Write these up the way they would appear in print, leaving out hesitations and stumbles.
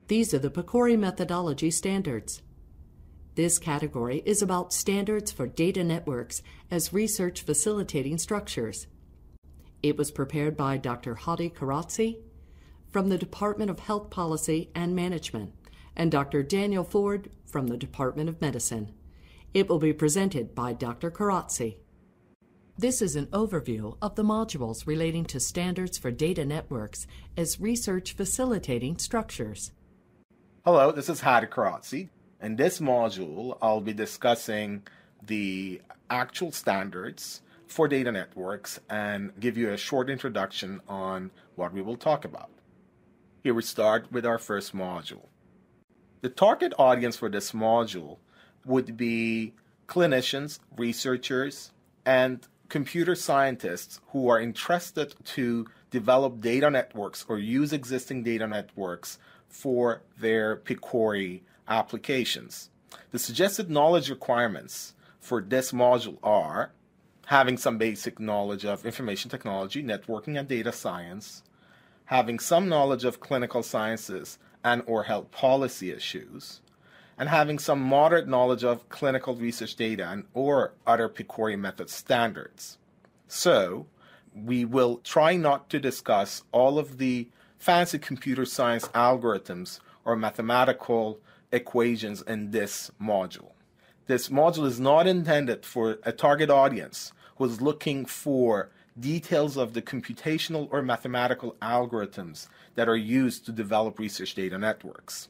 These are the PCORI methodology standards. This category is about standards for data networks as research facilitating structures. It was prepared by Dr. Hadi Karatzi from the Department of Health Policy and Management and Dr. Daniel Ford from the Department of Medicine. It will be presented by Dr. Karatzi. This is an overview of the modules relating to standards for data networks as research facilitating structures. Hello, this is Hadi Karatzi. In this module, I'll be discussing the actual standards for data networks and give you a short introduction on what we will talk about. Here we start with our first module. The target audience for this module would be clinicians, researchers, and computer scientists who are interested to develop data networks or use existing data networks for their PCORI applications. The suggested knowledge requirements for this module are having some basic knowledge of information technology, networking, and data science, having some knowledge of clinical sciences and or health policy issues, and having some moderate knowledge of clinical research data and or other PCORI method standards. So, we will try not to discuss all of the fancy computer science algorithms or mathematical equations in this module. This module is not intended for a target audience who is looking for details of the computational or mathematical algorithms that are used to develop research data networks.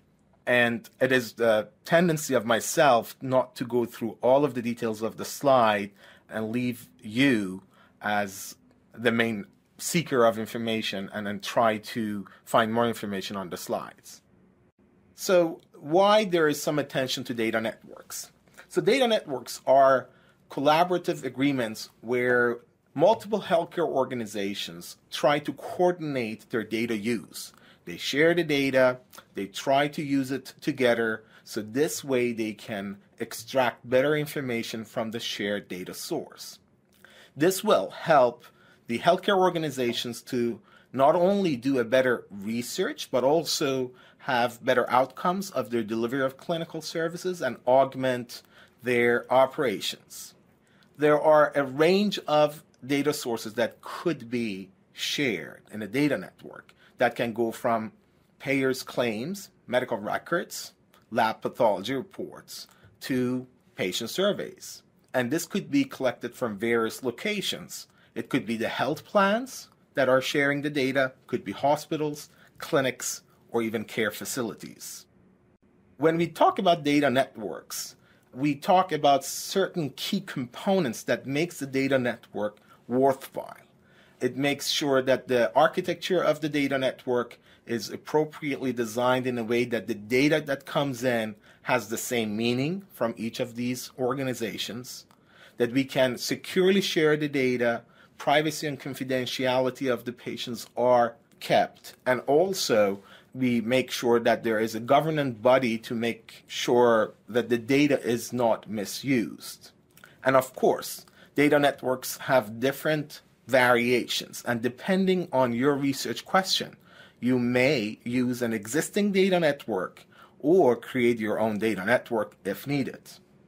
And it is the tendency of myself not to go through all of the details of the slide and leave you as the main seeker of information and then try to find more information on the slides. So why there is some attention to data networks? So data networks are collaborative agreements where multiple healthcare organizations try to coordinate their data use. They share the data, they try to use it together, so this way they can extract better information from the shared data source. This will help the healthcare organizations to not only do a better research, but also have better outcomes of their delivery of clinical services and augment their operations. There are a range of data sources that could be shared in a data network that can go from payers' claims, medical records, lab pathology reports, to patient surveys. And this could be collected from various locations. It could be the health plans that are sharing the data, could be hospitals, clinics, or even care facilities. When we talk about data networks, we talk about certain key components that makes the data network worthwhile. It makes sure that the architecture of the data network is appropriately designed in a way that the data that comes in has the same meaning from each of these organizations, that we can securely share the data, privacy and confidentiality of the patients are kept, and also we make sure that there is a governing body to make sure that the data is not misused. And of course, data networks have different variations, and depending on your research question, you may use an existing data network or create your own data network if needed.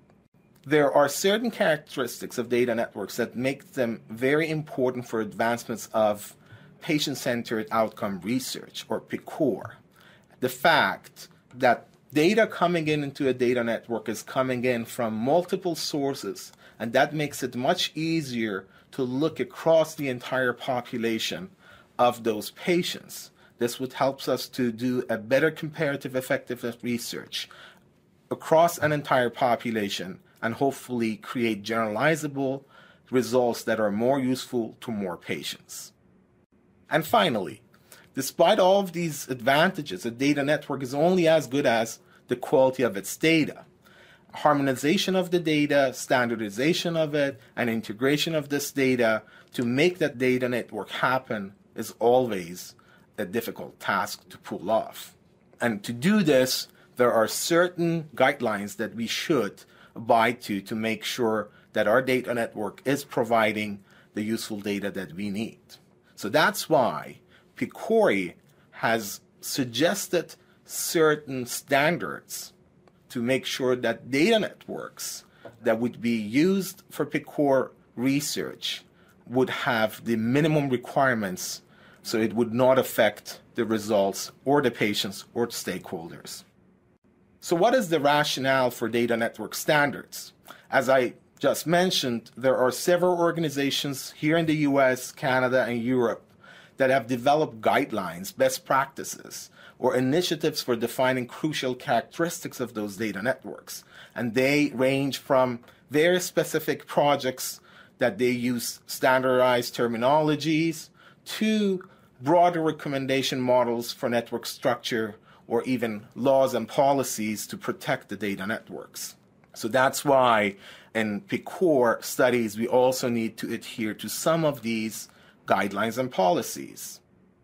There are certain characteristics of data networks that make them very important for advancements of patient-centered outcome research, or PCOR. The fact that data coming into a data network is coming in from multiple sources, and that makes it much easier to look across the entire population of those patients. This would help us to do a better comparative effectiveness research across an entire population and hopefully create generalizable results that are more useful to more patients. And finally, despite all of these advantages, a data network is only as good as the quality of its data. Harmonization of the data, standardization of it, and integration of this data to make that data network happen is always a difficult task to pull off. And to do this, there are certain guidelines that we should abide to make sure that our data network is providing the useful data that we need. So that's why PCORI has suggested certain standards to make sure that data networks that would be used for PICOR research would have the minimum requirements so it would not affect the results or the patients or stakeholders. So what is the rationale for data network standards? As I just mentioned, there are several organizations here in the US, Canada, and Europe that have developed guidelines, best practices, or initiatives for defining crucial characteristics of those data networks. And they range from very specific projects that they use standardized terminologies to broader recommendation models for network structure or even laws and policies to protect the data networks. So that's why in PICOR studies, we also need to adhere to some of these guidelines and policies.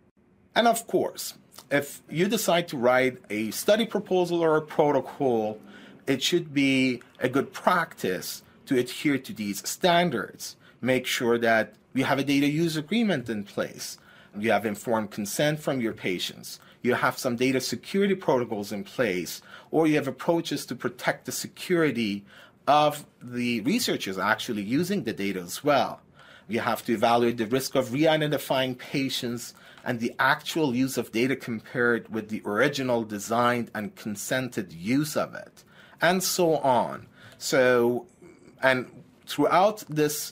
And of course, if you decide to write a study proposal or a protocol, it should be a good practice to adhere to these standards. Make sure that you have a data use agreement in place. You have informed consent from your patients. You have some data security protocols in place, or you have approaches to protect the security of the researchers actually using the data as well. You have to evaluate the risk of re-identifying patients and the actual use of data compared with the original designed and consented use of it, and so on. So, and throughout this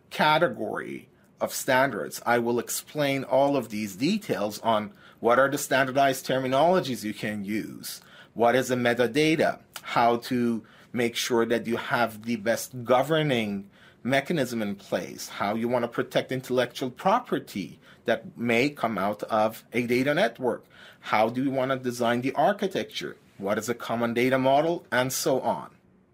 category of standards, I will explain all of these details on what are the standardized terminologies you can use, what is a metadata, how to make sure that you have the best governing mechanism in place, how you want to protect intellectual property that may come out of a data network, how do you want to design the architecture, what is a common data model, and so on.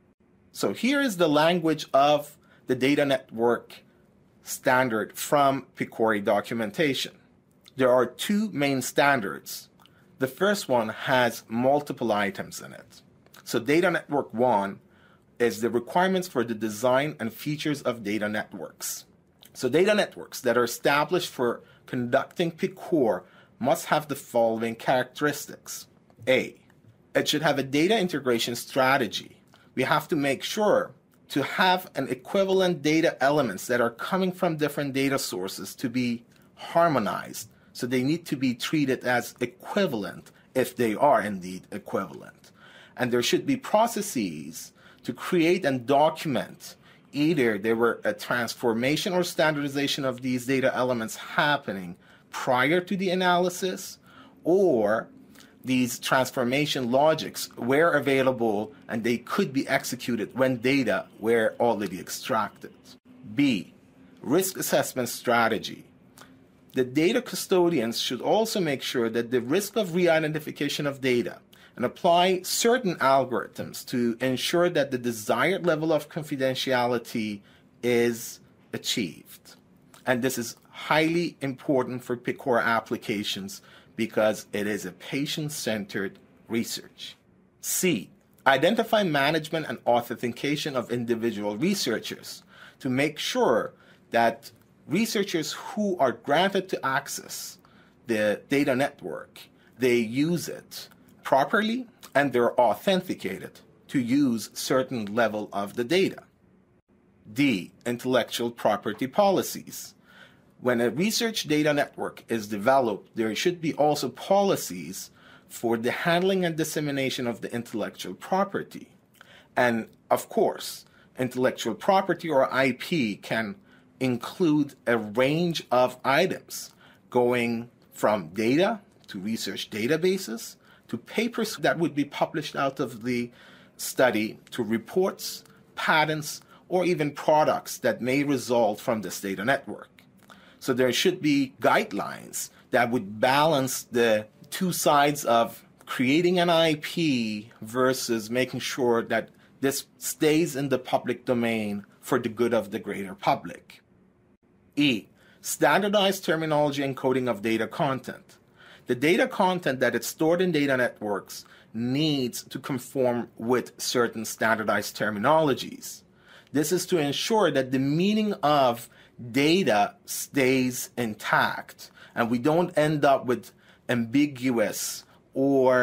So here is the language of the data network standard from PCORI documentation. There are two main standards. The first one has multiple items in it. So Data Network 1 is the requirements for the design and features of data networks. So data networks that are established for conducting PICOR must have the following characteristics. A, it should have a data integration strategy. We have to make sure to have an equivalent data elements that are coming from different data sources to be harmonized. So they need to be treated as equivalent if they are indeed equivalent. And there should be processes to create and document either there were a transformation or standardization of these data elements happening prior to the analysis, or these transformation logics were available and they could be executed when data were already extracted. B, risk assessment strategy. The data custodians should also make sure that the risk of re-identification of data and apply certain algorithms to ensure that the desired level of confidentiality is achieved. And this is highly important for PICOR applications because it is a patient-centered research. C, identify management and authentication of individual researchers to make sure that researchers who are granted to access the data network, they use it properly and they're authenticated to use certain level of the data. D, intellectual property policies. When a research data network is developed, there should be also policies for the handling and dissemination of the intellectual property. And of course, intellectual property or IP can include a range of items going from data to research databases to papers that would be published out of the study to reports, patents, or even products that may result from this data network. So there should be guidelines that would balance the two sides of creating an IP versus making sure that this stays in the public domain for the good of the greater public. E, standardized terminology and coding of data content. The data content that is stored in data networks needs to conform with certain standardized terminologies. This is to ensure that the meaning of data stays intact and we don't end up with ambiguous or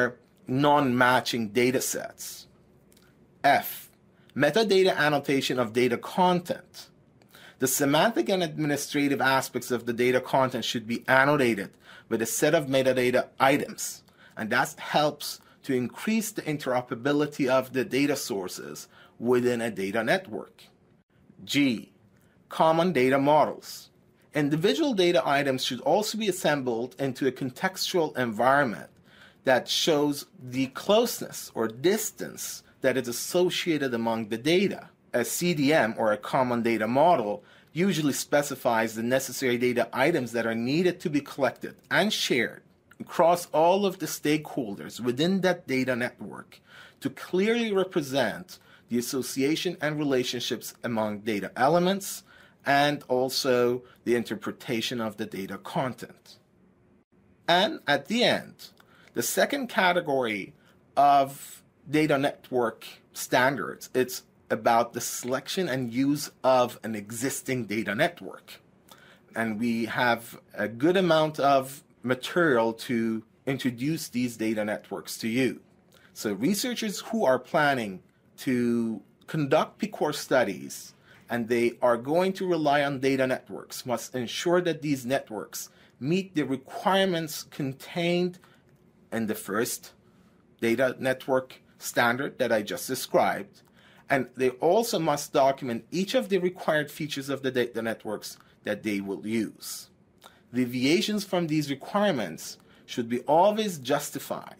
non-matching data sets. F, metadata annotation of data content. The semantic and administrative aspects of the data content should be annotated with a set of metadata items, and that helps to increase the interoperability of the data sources within a data network. G, common data models. Individual data items should also be assembled into a contextual environment that shows the closeness or distance that is associated among the data. A CDM, or a common data model, usually specifies the necessary data items that are needed to be collected and shared across all of the stakeholders within that data network to clearly represent the association and relationships among data elements and also the interpretation of the data content. And at the end, the second category of data network standards, it's about the selection and use of an existing data network. And we have a good amount of material to introduce these data networks to you. So researchers who are planning to conduct PCOR studies and they are going to rely on data networks must ensure that these networks meet the requirements contained in the first data network standard that I just described. And they also must document each of the required features of the data networks that they will use. Deviations from these requirements should be always justified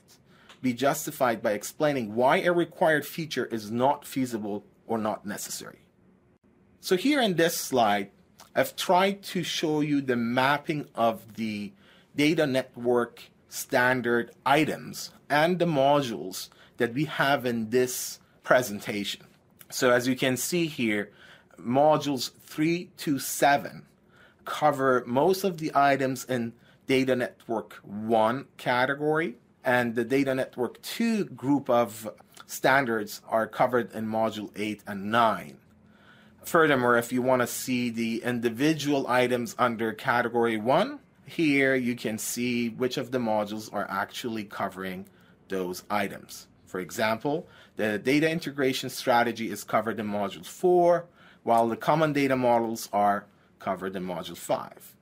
by explaining why a required feature is not feasible or not necessary. So here in this slide, I've tried to show you the mapping of the data network standard items and the modules that we have in this presentation. So as you can see here, modules 3 to 7 cover most of the items in Data Network 1 category, and the Data Network 2 group of standards are covered in Module 8 and 9. Furthermore, if you want to see the individual items under Category 1, here you can see which of the modules are actually covering those items. For example, the data integration strategy is covered in Module 4, while the common data models are covered in Module 5.